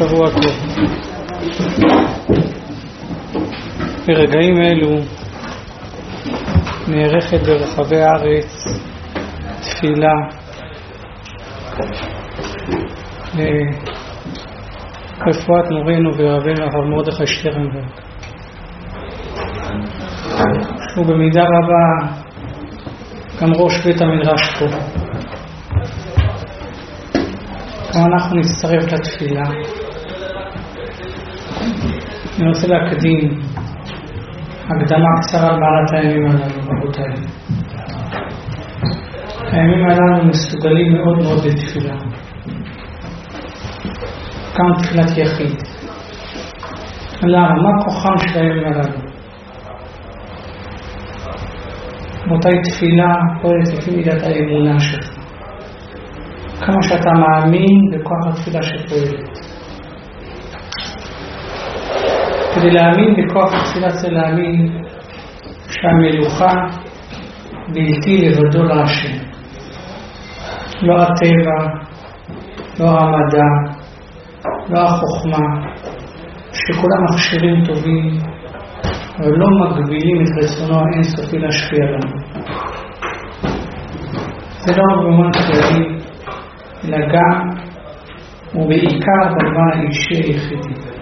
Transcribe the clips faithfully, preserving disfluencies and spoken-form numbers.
שבוע טוב. ברגעים אלו נערכת ברחבי הארץ תפילה לרפואת מורנו ורבנו הרב מרדכי שטרנברג, שהוא במידה רבה גם ראש בית המדרש פה. גם אנחנו נצטרף לתפילה. אני רוצה להקדים הקדמה קצרה על מעלת הימים הללו, רבותיי. הימים הללו מסוגלים מאוד מאוד בתפילה, גם תפילת יחיד. למה? מה כוחם של הימים הללו? רבותיי, תפילה פועלת לפי מידת האמונה שלך. כמה שאתה מאמין בכוח התפילה שפועלת. כדי להאמין בכוח התפילה צריך להאמין שהמלוכה בלתי לבדו להשם. לא הטבע, לא המדע, לא החוכמה, שכולם מכשירים טובים, אבל לא מגבילים את רצונו האינסופי להשפיע לנו. זה לא רק במובן כללי, אלא גם ובעיקר במובן האישי היחידי.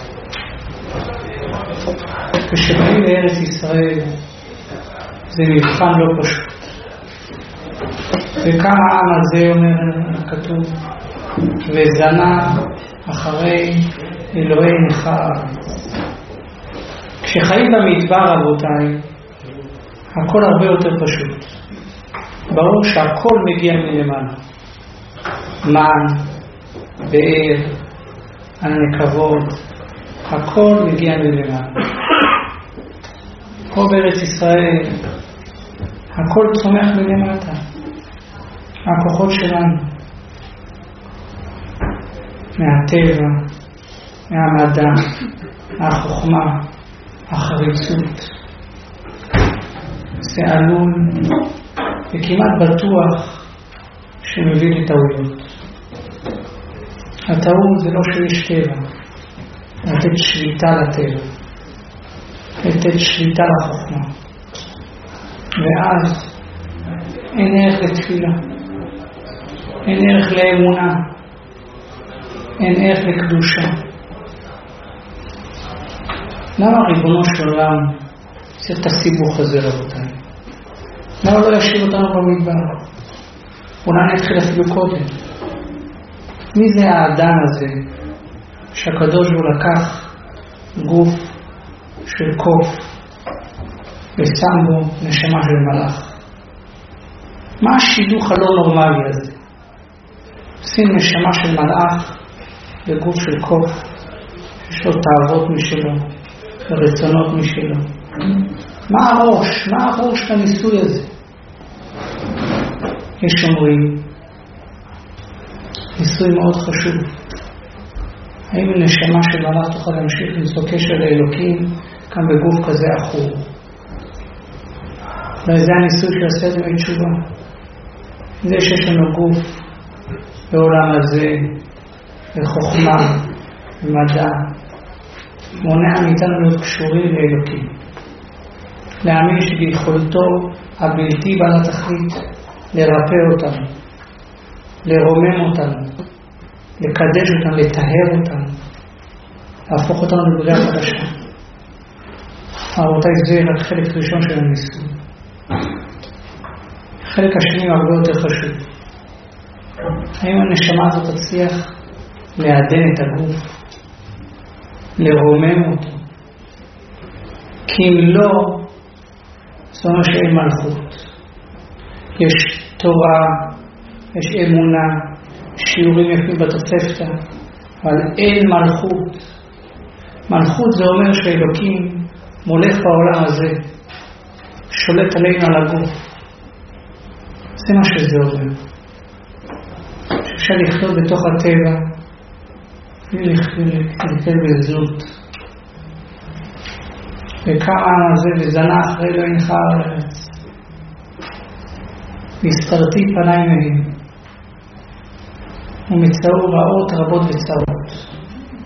כשבאים לארץ ישראל זה מבחן לא פשוט, וכמה העם הזה, אומר כתוב, וזנה אחרי אלוהי נכר. כשחיים במדבר, רבותיי, הכל הרבה יותר פשוט. ברור שהכל מגיע מלמעלה, מן, באר, ענני כבוד, הכל מגיע מלמעלה. פה בארץ ישראל הכל צומח מלמטה, הכוחות שלנו, מהטבע, מהמדע, מהחוכמה, החריצות. זה עלול וכמעט בטוח שמביא לטעויות. הטעות זה לא שיש טבע, לתת שליטה לטבע, לתת שליטה לחוכמה, ואז אין ערך לתפילה, אין ערך לאמונה, אין ערך לקדושה. למה ריבונו של עולם צריך את הסיבוך הזה, רבותיי? למה לא ישאיר אותנו במדבר? אולי נתחיל אפילו קודם. מי זה האדם הזה שהקדוש הוא לקח גוף של קוף ושם בו נשמה של מלאך? מה השידוך הלא נורמלי הזה? שים נשמה של מלאך בגוף של קוף, יש לו תאוות משלו ורצונות משלו. מה הראש? מה הראש של הניסוי הזה? יש אומרים ניסוי מאוד חשוב, האם נשמה של מלאך תוכל להמשיך למצוא קשר לאלוקים כאן בגוף כזה אחור? וזה הניסוי של עשרת ימי תשובה. זה שיש לנו גוף בעולם הזה וחוכמה ומדע מונע מאיתנו להיות קשורים לאלוקים, להאמין שביכולתו הבלתי בעל התכלית לרפא אותנו, לרומם אותנו, לקדש אותנו, לטהר אותנו, להפוך אותנו לבריאה חדשה. רבותיי, זה רק חלק ראשון של הניסוי. חלק השני הרבה יותר חשוב. האם הנשמה הזאת תצליח לעדן את הגוף, לרומם אותו? כי אם לא, זאת אומרת שאין מלכות. יש תורה, יש אמונה, שיעורים יפים בתוספתא, אבל אין מלכות. מלכות זה אומר שאלוקים מולך בעולם הזה, שולט עלינו על הגוף. זה מה שזה אומר. שאפשר לחיות בתוך הטבע, לחיות בזנות. וכמה זה וזנה אחרי לא ינחה הארץ. והסתרתי פניי מהם. ומצאו רעות רבות וצרות.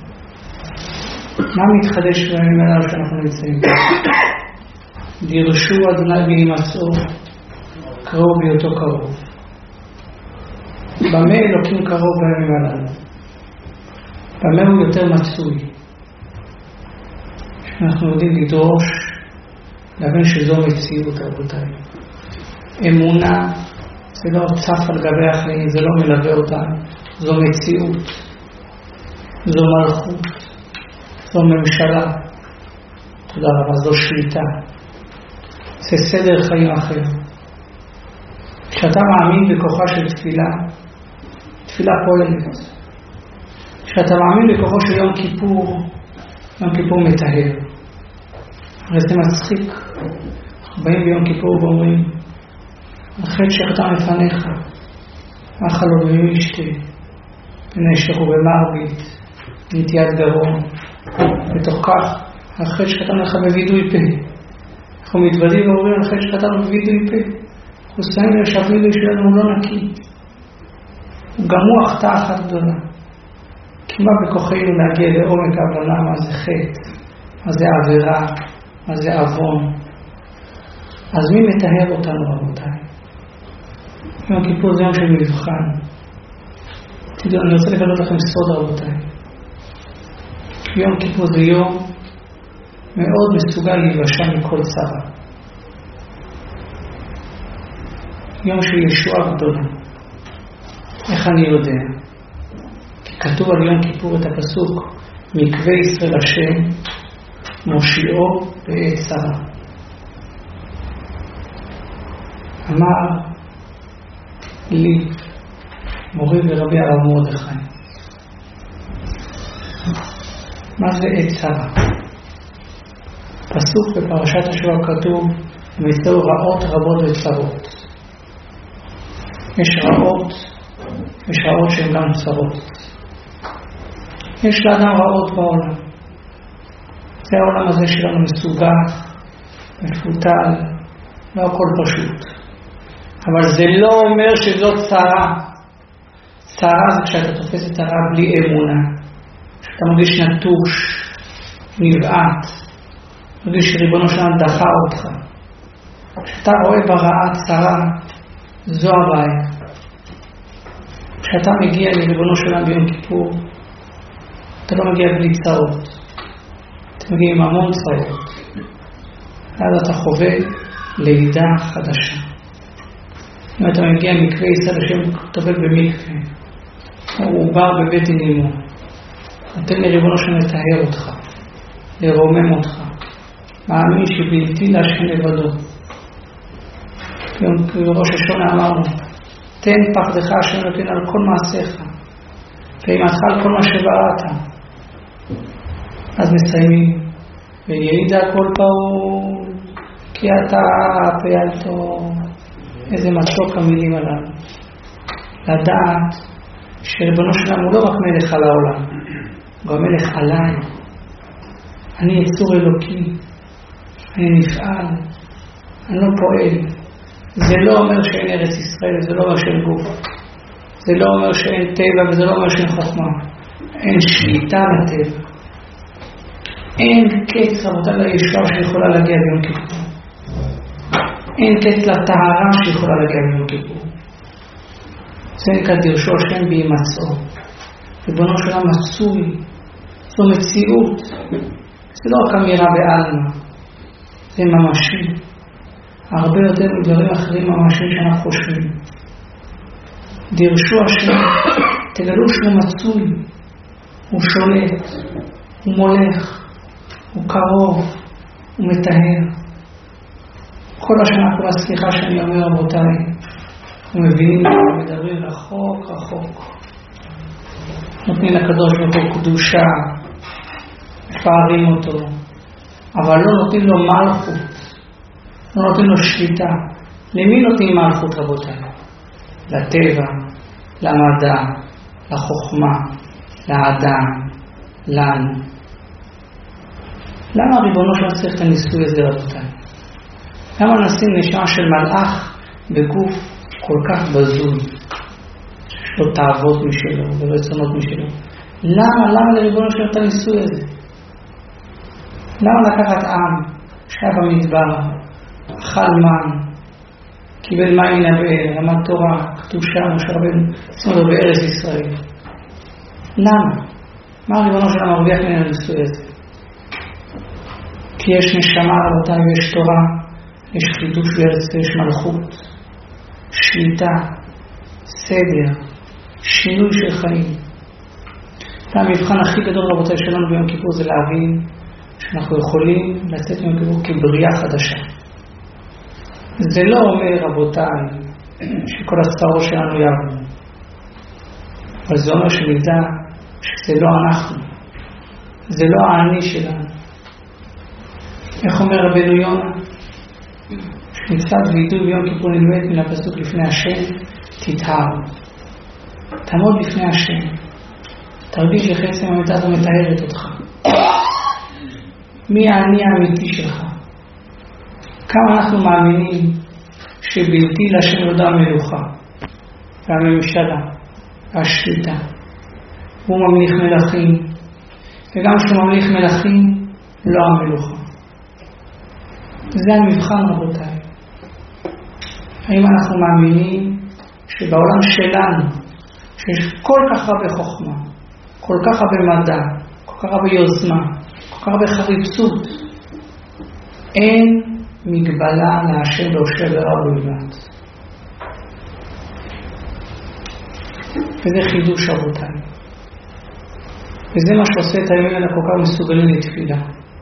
מה מתחדש בימים הללו שאנחנו נמצאים? דירשו אדוני וימצאו, קרוב בהיותו קרוב. במה אלוקים קרוב בימים הללו? במה הוא יותר מצוי? אנחנו יודעים לדרוש, להבין שזו מציאות, רבותיי. אמונה זה לא צף על גבי החיים, זה לא מלווה אותה, זו מציאות, זו מלכות, זו ממשלה, תודה רבה, זו שליטה, זה סדר חיים אחר. כשאתה מאמין בכוחה של תפילה, תפילה פועלת. כשאתה מאמין בכוחו של יום כיפור, יום כיפור מטהר. הרי זה מצחיק. אנחנו באים ביום כיפור ואומרים, החטא שחטא מפניך, אכל ובמי אשתי, בנשך ובמרבית, נטיית גרון. בתוך כך, החטא שחטא לך בווידוי פה. אנחנו מתוודים ואומרים, החטא שחטא בווידוי פה. אנחנו שמים לשווידוי שלנו לא נקי. גם הוא החטא אחת גדולה. כי מה בכוחנו להגיע לעומק ההבנה מה זה חטא, מה זה עבירה, מה זה עוון. אז מי מטהר אותנו, רבותיי? יום כיפור זה יום של מבחן. תדעו, אני רוצה לגלות לכם סוד, רבותיי. יום כיפור זה יום מאוד מסוגל להיוושע מכל צרה. יום של ישועה גדולה. איך אני יודע? כי כתוב על יום כיפור את הפסוק, מקווה ישראל השם, מושיעו בעת צרה. אמר לי מורי ורבי הרב מרדכי, מה זה עת צרה? פסוק בפרשת השבוע כתוב, מצאו רעות רבות וצרות. יש רעות, יש רעות שהן גם צרות. יש לאדם רעות בעולם. זה העולם הזה שלנו מסוגח, מפותל, לא הכל פשוט. אבל זה לא אומר שזאת צרה. צרה זה כשאתה תופס את הרע בלי אמונה. כשאתה מרגיש נטוש, נבעט, מרגיש שריבונו שלנו דחה אותך. כשאתה רואה ברעה צרה, זו הבעיה. כשאתה מגיע לריבונו שלנו ביום כיפור, אתה לא מגיע בלי צרות. אתה מגיע עם המון צרות. אז אתה חווה לידה חדשה. אם אתה מגיע מקווה ישראל השם טובל במקווה, הוא בר בבית אמו, נותן לריבונו שלנו לטהר אותך, לרומם אותך, מאמין שבלתי להשם לבדו. בראש השונה אמרנו, תן פחדך השם נותן על כל מעשיך, ואימתך על כל מה שבעת. אז מסיימים, ויעידה כל פעול, כי אתה פיילתו. איזה מתוק המילים עליו. לדעת שריבונו שלנו הוא לא רק מלך על העולם, הוא גם מלך עליי. אני יצור אלוקי, אני נפעל, אני לא פועל. זה לא אומר שאין ארץ ישראל, זה לא אומר שאין גוף. זה לא אומר שאין טבע וזה לא אומר שאין חוכמה. אין שליטה לטבע. אין קץ רבותיי לישועה שיכולה להגיע ביום כיפור. אין קץ לטהרה שיכולה להגיע ביום כיפור. זה נקרא דירשו השם בהימצאו. ריבונו שלנו מצוי. זו מציאות. זה לא רק אמירה בעלמא. זה ממשי. הרבה יותר מדברים אחרים ממשי שאנחנו חושבים. דירשו השם. תגלו שהוא מצוי. הוא שולט. הוא מולך. הוא קרוב. הוא מטהר. כל השנה כולה סליחה שאני אומר רבותיי, אנחנו מבינים ומדברים רחוק רחוק. נותנים לקדוש ברוך הוא קדושה, מפארים אותו, אבל לא נותנים לו מלכות, לא נותנים לו שליטה. למי נותנים מלכות רבותיי? לטבע, למדע, לחוכמה, לאדם, לנו. למה הריבונו שלנו צריך את הניסוי הזה רבותיי? למה נשים נשמה של מלאך בגוף כל כך בזוי? יש לו תאוות משלו ורצונות משלו. למה? למה לריבונו שלנו את הניסוי הזה? למה לקחת עם שהיה במדבר, אכל מן, קיבל מים מן הבאר, למד תורה, קדושה, משה רבנו, שימו לו בארץ ישראל. למה? מה ריבונו של המרוויח מן הניסוי הזה? כי יש נשמה רבותיי ויש תורה, יש חידוש בארץ ויש מלכות, שליטה, סדר, שינוי של חיים. והמבחן הכי גדול רבותיי שלנו ביום כיפור זה להבין שאנחנו יכולים לצאת מיום כיפור כבריאה חדשה. זה לא אומר רבותיי שכל השערות שלנו יעברו, אבל זה אומר שנדע שזה לא אנחנו, זה לא האני שלנו. איך אומר רבנו יונה? שמצוות וידוי ביום כיפור נלמד מן הפסוק לפני השם, תטהר. תעמוד לפני השם, תרגיש שחצי מהמיטה הזו מטהרת אותך. מי האני האמיתי שלך? כמה אנחנו מאמינים שבלתי להשם יהודה המלוכה והממשלה והשליטה. הוא ממליך מלכים, וגם כשהוא ממליך מלכים לא המלוכה. זה המבחן רבותיי. האם אנחנו מאמינים שבעולם שלנו שיש כל כך הרבה חוכמה, כל כך הרבה מדע, כל כך הרבה יוזמה, כל כך הרבה חריצות, אין מגבלה להשם להושע ברע בלבד. וזה חידוש רבותיי. וזה מה שעושה את הימים האלה כל כך מסוגלים לתפילה.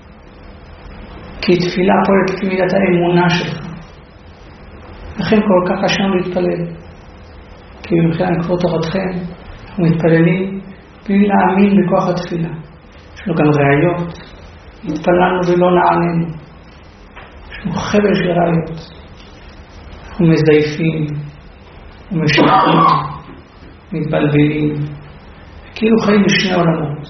כי תפילה פועלת לפי מידת האמונה שלך. לכן כל כך קשה לנו להתפלל. כי במחילה נקרוא תורתכם, אנחנו מתפללים בלי להאמין בכוח התפילה. יש לנו גם ראיות. התפללנו ולא נענינו. יש לנו חבל של ראיות. אנחנו מזייפים, ומשקרים, מתבלבלים, כאילו חיים בשני עולמות.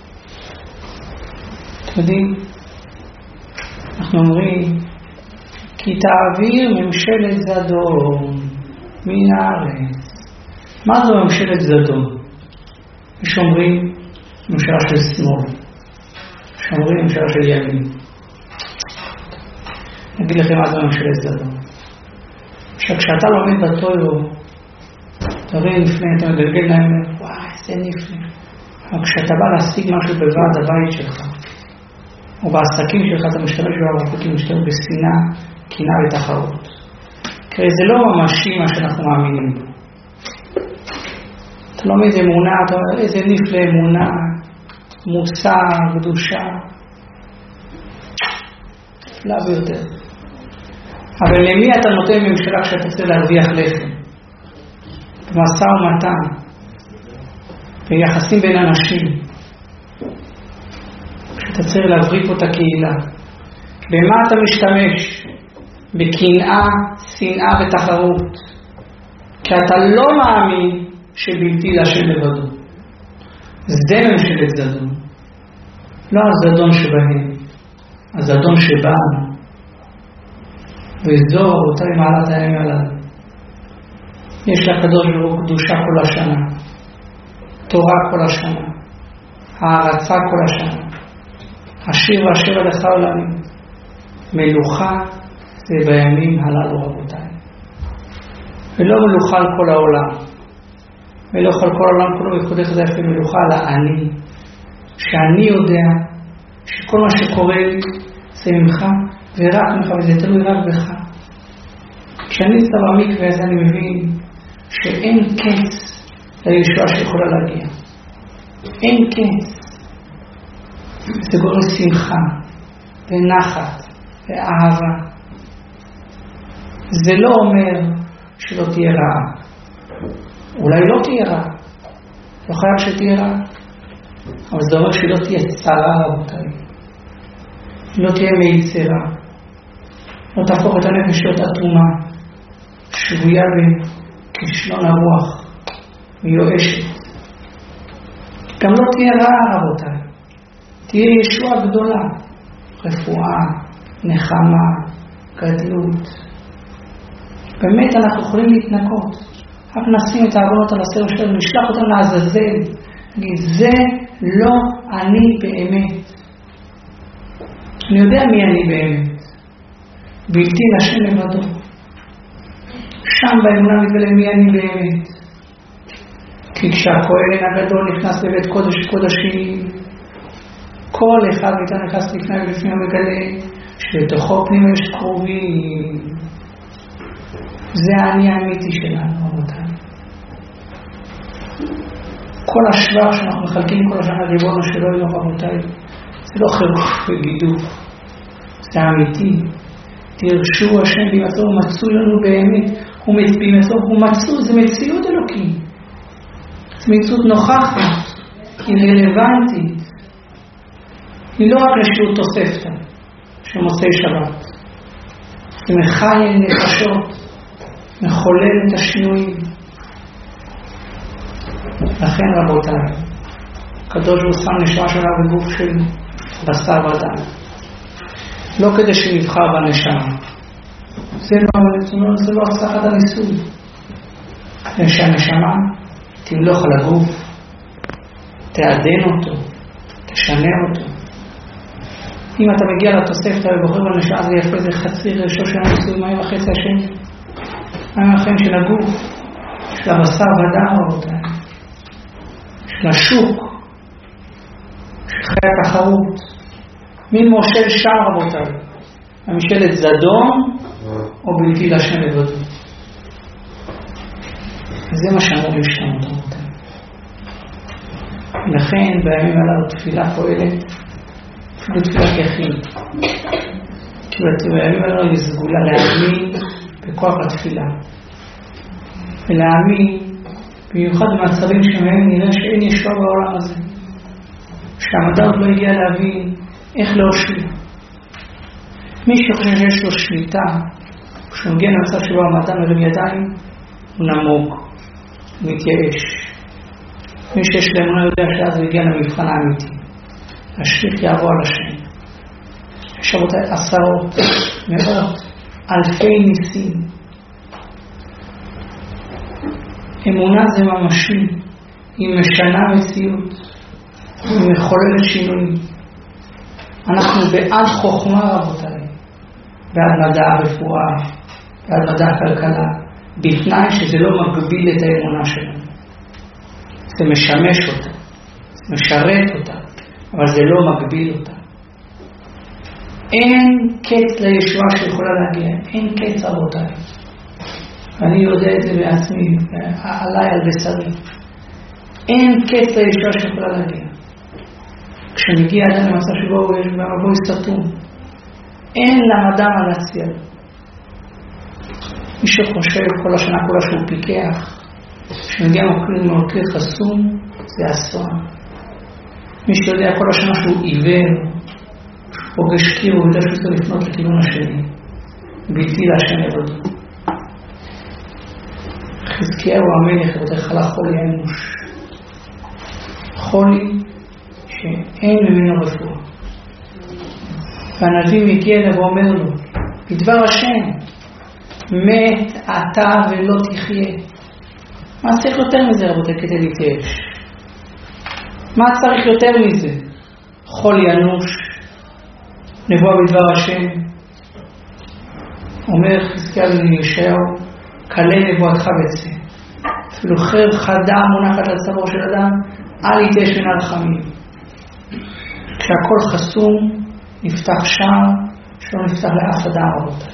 אתם יודעים, אנחנו אומרים, כי תעביר ממשלת זדון מן הארץ. מה זו ממשלת זדון? יש אומרים ממשלה של שמאל, יש אומרים ממשלה של ימין. נגיד לכם מה זו ממשלת זדון. שכשאתה לומד בתוירו, תראי נפלא, אתה מגלגל להם, וואי, זה נפלא. אבל כשאתה בא להשיג משהו בוועד הבית שלך, או בעסקים שלך, אתה משתמש בערכים, משתמש בשנאה, קנאה ותחרות. כי זה לא ממשי מה שאנחנו מאמינים בו. אתה לומד אמונה, אתה אומר, איזה נפלא אמונה, מוסר, קדושה. נפלא ביותר. אבל למי אתה נותן ממשלה כשאתה רוצה להרוויח לחם? במשא ומתן, ביחסים בין אנשים, כשאתה צריך להבריא פה את הקהילה. במה אתה משתמש? בקנאה, שנאה ותחרות. כי אתה לא מאמין שבלתי להשם לבדו. זה ממשלת זדון. לא הזדון שבהם, הזדון שבאנו. וזו אותה מעלת הימים עליו. יש לקדוש ברוך הוא קדושה כל השנה, תורה כל השנה, הערצה כל השנה, השיר והשיר עליך עולמים. מלוכה זה בימים הללו רבותיי. ולא מלוכה על כל העולם, ולא על כל העולם כולו, ייחודך זה אפילו מלוכה על האני, שאני יודע שכל מה שקורה לי זה ממך ורק ממך, וזה תלוי רק בך. כשאני נמצא במקווה הזה אני מבין שאין קץ לישועה שיכולה להגיע. אין קץ. זה גורם שמחה ונחת ואהבה. זה לא אומר שלא תהיה רעה. אולי לא תהיה רעה. לא חייב שתהיה רעה. אבל זה אומר שלא תהיה צרה רבותיי. לא תהיה מיצרה. לא תהפוך את הנפש להיות אטומה, שבויה בכישלון הרוח, מיואשת. גם לא תהיה רעה רבותיי. תהיה ישועה גדולה. רפואה, נחמה, גדלות. באמת אנחנו יכולים להתנקות. רק נשים את העוונות על הסרט שלנו, נשלח אותם לעזאזל. נגיד, זה לא אני באמת. אני יודע מי אני באמת. בלתי לשם לבדו. שם באמונה מתגלה מי אני באמת. כי כשהכהן הגדול נכנס לבית קודש קודשים, כל אחד מאיתנו נכנס לפני ולפני ומגלה שבתוכו פנימה יש קרובים. זה האני האמיתי שלנו, רבותיי. כל השבח שאנחנו מחלקים כל השנה ריבונו שלא יהיו, רבותיי, זה לא חירוף וגידוף, זה אמיתי. תרשו השם בימצאו, הוא מצוי לנו באמת, הוא בימצאו, הוא מצוי, זה מציאות אלוקית. זה מציאות נוכחת, היא רלוונטית. היא לא רק לשיעור תוספתא, שמוצאי שבת. זה מחי נפשות, מחולל את השינויים. לכן רבותיי, הקדוש הוא שם נשמה שלה בגוף של בשר ודם. לא כדי שנבחר בנשמה. זה לא, זה לא הצלחת הניסוי. שהנשמה תמלוך על הגוף, תעדן אותו, תשנה אותו. אם אתה מגיע לתוספתא ובוחר בנשמה, זה יפה, זה חצי ראשו של הניסוי, מים וחצי השני. מים החיים של הגוף, של הבשר ודם, רבותיי. של השוק, של חיי התחרות. מי מושל שם, רבותיי? המשלת זדון או בלתי לשם לבדו. זה מה שאמור להשתנות, רבותיי. לכן בימים הללו תפילה פועלת, אפילו תפילת יחיד. כי בימים הללו יש סגולה להאמין בכוח התפילה. ולהאמין במיוחד במצבים שמהם נראה שאין ישועה בעולם הזה. שהמדע עוד לא הגיע להבין איך להושיע. מי שחושב שיש לו שליטה, כשהוא מגיע למצב שבו המדע מרים ידיים, הוא נמוג, הוא מתייאש. מי שיש לאמונה יודע שאז הוא הגיע למבחן האמיתי. השליח יעבור על השם. יש רבותיי עשרות, מאות, אלפי ניסים. אמונה זה ממשי, היא משנה מציאות, היא מחוללת שינויים. אנחנו בעד חוכמה, רבותיי, בעד מדע הרפואה, בעד מדע הכלכלה, בתנאי שזה לא מגביל את האמונה שלנו. זה משמש אותה, זה משרת אותה, אבל זה לא מגביל אותה. אין קץ לישועה שיכולה להגיע, אין קץ, רבותיי. אני יודע את זה בעצמי, עליי על בשרי. אין קץ לישועה שיכולה להגיע. כשמגיע אדם למצב שבו יש במבוי סתום, אין למדע מה להציע. מי שחושב כל השנה כולה שהוא פיקח, כשמגיע מוקיר חסום, זה אסון. מי שיודע כל השנה שהוא עיוור, פוגש קיר, הוא יודע שהוא צריך לפנות לכיוון השני, בלתי להשם לבדו. חזקיהו המלך, רבותיי, חלה חולי האנוש. חולי שאין ממנו רפואה. והנביא מגיע אליו ואומר לו, בדבר השם, מת אתה ולא תחיה. מה צריך יותר מזה, רבותיי, כדי להתייאש? מה צריך יותר מזה? חולי אנוש, נבואה בדבר השם. אומר חזקיהו לישעיהו, קלה נבואתך בצא. אפילו חרב חדה מונחת על צווארו של אדם, אל יתייאש מן הרחמים. כשהכל חסום, נפתח שער שלא נפתח לאף אדם, רבותיי.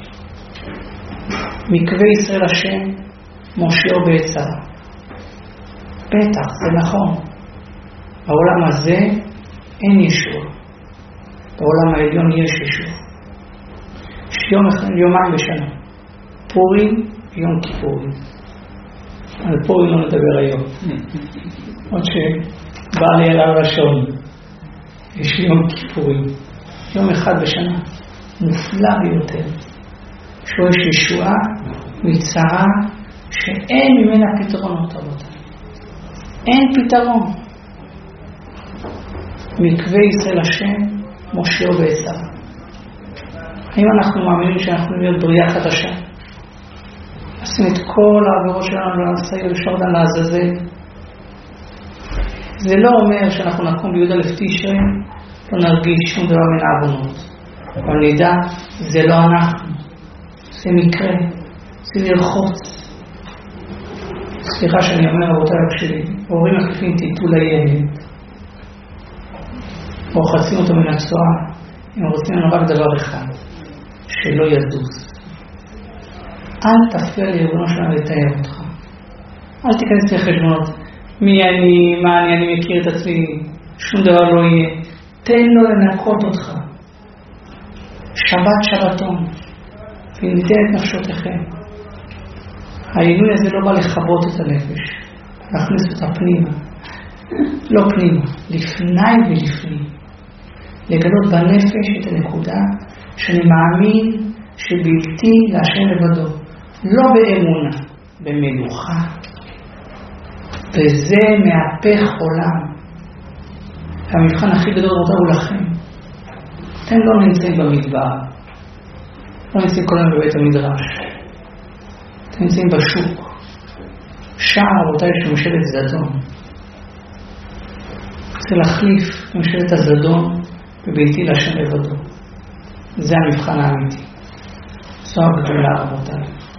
מקווה ישראל השם, מושיעו בעצרה. בטח, זה נכון. בעולם הזה אין ישוע. בעולם העליון יש ישוע. יש יום, יומיים בשנה. פורים ויום כיפורים. על פורים לא נדבר היום. עוד שבא לי אליו לשון. יש יום כיפורים. יום אחד בשנה. מופלא ביותר. שיש ישועה מצרה שאין ממנה פתרונות, רבותיי. אין פתרון. מקווה ישראל השם, מושיעו בעצרה. האם אנחנו מאמינים שאנחנו נהיה בריאה חדשה? עושים את כל העבירות שלנו לנסה לשאול אותם לעזאזל. זה לא אומר שאנחנו נקום בי"א תשרי לא נרגיש שום דבר מן העוונות. אבל נדע, זה לא אנחנו. זה מקרה. זה ללחוץ. סליחה שאני אומר, רבותיי שלי, הורים מחליפים טיטול לילד. או חצים אותו מן הצועה. הם רוצים לנו רק דבר אחד. שלא יזוז. אל תפריע לארגונו שלנו לתאר אותך. אל תיכנס לחשבונות. מי אני, מה אני, אני מכיר את עצמי. שום דבר לא יהיה. תן לו לנקות אותך. שבת שבתון. וניתן את נפשותיכם. העינוי הזה לא בא לכבות את הנפש. להכניס אותה פנימה. לא פנימה. לפני ולפנים. לגלות בנפש את הנקודה שאני מאמין שבלתי להשם לבדו. לא באמונה, במלוכה. וזה מהפך עולם. המבחן הכי גדול הוא לכם. אתם לא נמצאים במדבר. לא נמצאים כל היום בבית המדרש. אתם נמצאים בשוק. שער רבותיי של ממשלת זדון. צריך להחליף ממשלת הזדון ובלתי להשם לבדו. זה המבחן האמיתי. זו הגדולה רבותיי.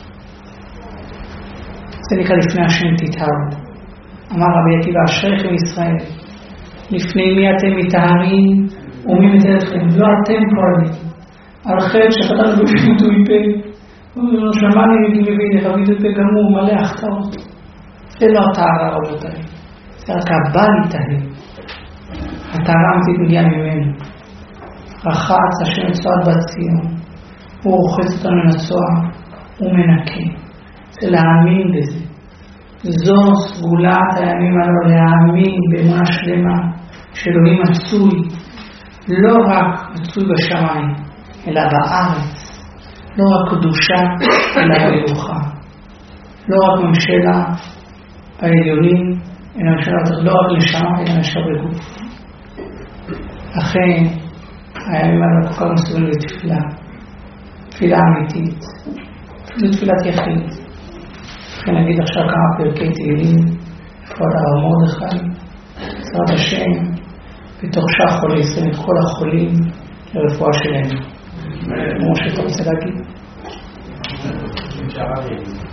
זה נקרא לפני השם תתארו. אמר רבי עקיבא אשריכם ישראל. לפני מי אתם מתארים ומי מתאר אתכם? לא אתם פועלים. על חטא שפתנו בביטוי פה. שמעני מבין איך הביטוי פה גם הוא מלא החטאות. זה לא הטהרה רבותיי. זה רק הבא להתאר. הטהרה אמיתית מגיעה ממנו. רחץ השם צועד בציון. הוא רוחץ אותנו לנצוע. הוא מנקה. זה להאמין בזה. זו סגולת הימים הללו, להאמין באמונה שלמה שאלוהים מצוי, לא רק מצוי בשמיים, אלא בארץ. לא רק קדושה, אלא במלוכה. לא רק ממשלה העליונים, אלא ממשלה, לא רק לשמה, אלא נשאר בגוף. לכן, הימים הללו כל כך מסוגלים לתפילה. תפילה אמיתית. אפילו תפילת יחיד. לכן נגיד עכשיו כמה פרקי תהילים, כבוד הרב מרדכי, בעזרת השם, בתוך שעה חולי ישראל את כל החולים לרפואה שלהם. כמו שאתה רוצה להגיד?